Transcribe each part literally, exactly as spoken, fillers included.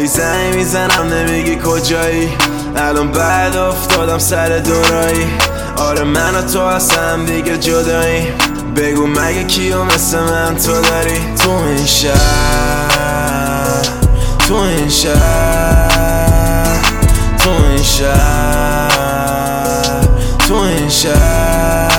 هی زنگ میزنم نمیگی کجایی، الان بعد افتادم سر دورایی. آره من و تو هستم دیگه جدایی، بگو مگه کیو مثل من تو داری. تو این شهر، تو این شهر، تو این شهر، تو این شهر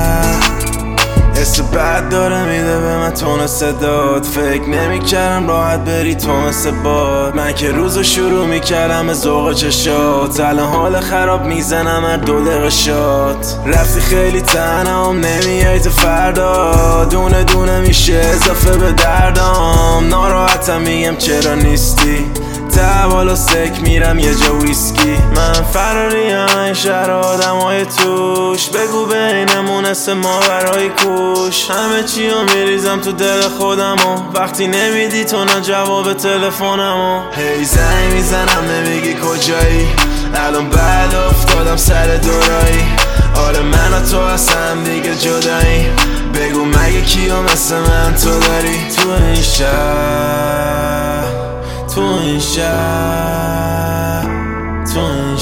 حس بد داره میده به من تون صدات. فکر نمیکردم راحت بری تو مثل باد. من که روزو شروع میکردم به ذوق چشات، الان حال خراب میزنم هر دو دقیقه شات. رفتی خیلی تنهام نمیای تو فردا، دونه دونه میشه اضافه به دردام. ناراحتم میگم چرا نیستی، تا بالا سک میرم یه جا ویسکی. من فراریم این شهر آدم های توش، بگو بینمون اسم ما برای کوش. همه چی رو میریزم تو دل خودمو، وقتی نمیدی تو نه جواب تلفنمو. هی زنگ میزنم نمیگی کجایی، الان بعد افتادم سر دورایی. آره من و تو هستم دیگه جدایی، بگو مگه کیو مثل من تو داری. تو این شهر، تو این شهر، تو این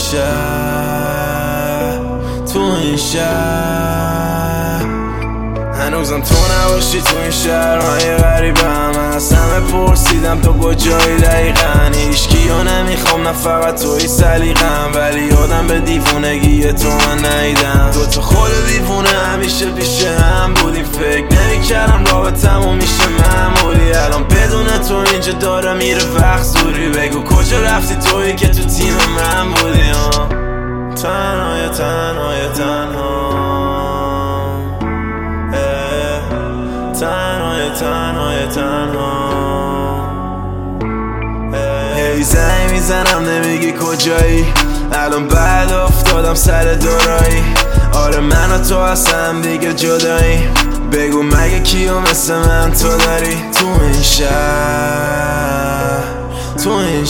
شهر، تو این شهر هنوزم تو نباشی تو این شهرهای غریبم. از همه پرسیدم تو کجایی دقیقا، هیچکیو نمیخوام نه فقط توی سلیقم. ولی یادم به دیوونگی تو من نیدم، دو تا خود دیوونه همیشه پیش هم بودیم. فکر نمیکردم رابطمون میشه معمولی، الان بدون تو اینجا داره میره وقت زوری. بگو کجا رفتی تویی که تو تیم من بودی. تنهای تنهای تنها، تنهای تنهای تنها. هی زنگ میزنم نمیگی کجایی، الان بعد افتادم سر دورایی. آره من و تو هستم دیگه جدایی، بگو مگه کیو مثل من تو داری. تو این شهر، تو این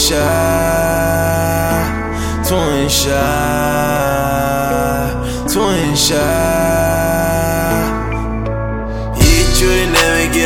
شهر، تو این شهر، تو این شهر